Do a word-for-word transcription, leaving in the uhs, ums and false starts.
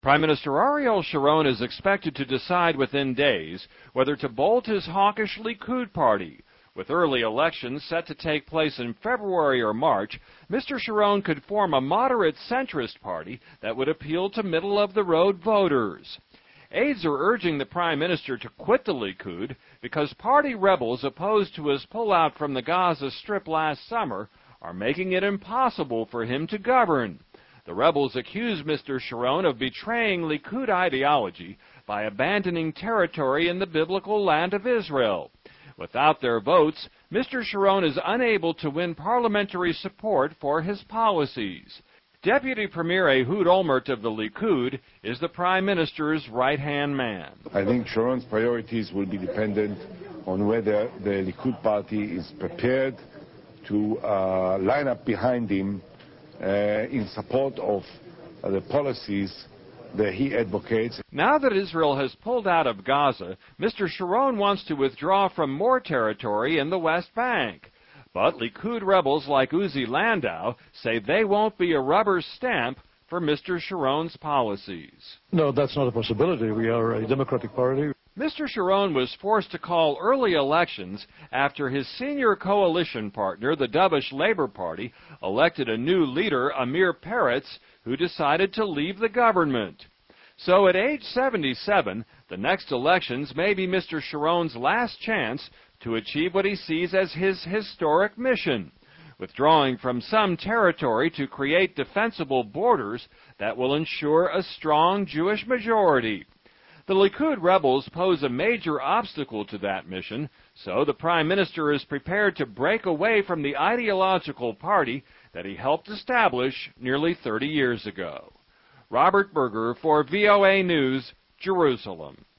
Prime Minister Ariel Sharon is expected to decide within days whether to bolt his hawkish Likud party. With early elections set to take place in February or March, Mister Sharon could form a moderate centrist party that would appeal to middle-of-the-road voters. Aides are urging the Prime Minister to quit the Likud because party rebels opposed to his pullout from the Gaza Strip last summer are making it impossible for him to govern. The rebels accuse Mister Sharon of betraying Likud ideology by abandoning territory in the biblical land of Israel. Without their votes, Mister Sharon is unable to win parliamentary support for his policies. Deputy Premier Ehud Olmert of the Likud is the Prime Minister's right-hand man. I think Sharon's priorities will be dependent on whether the Likud party is prepared to uh, line up behind him uh, in support of uh, the policies that he advocates. Now that Israel has pulled out of Gaza, Mister Sharon wants to withdraw from more territory in the West Bank. But Likud rebels like Uzi Landau say they won't be a rubber stamp for Mister Sharon's policies. No, that's not a possibility. We are a democratic party. Mister Sharon was forced to call early elections after his senior coalition partner, the Dovish Labor Party, elected a new leader, Amir Peretz, who decided to leave the government. So at age seventy-seven, the next elections may be Mister Sharon's last chance to achieve what he sees as his historic mission, withdrawing from some territory to create defensible borders that will ensure a strong Jewish majority. The Likud rebels pose a major obstacle to that mission, so the Prime Minister is prepared to break away from the ideological party that he helped establish nearly thirty years ago. Robert Berger for V O A News, Jerusalem.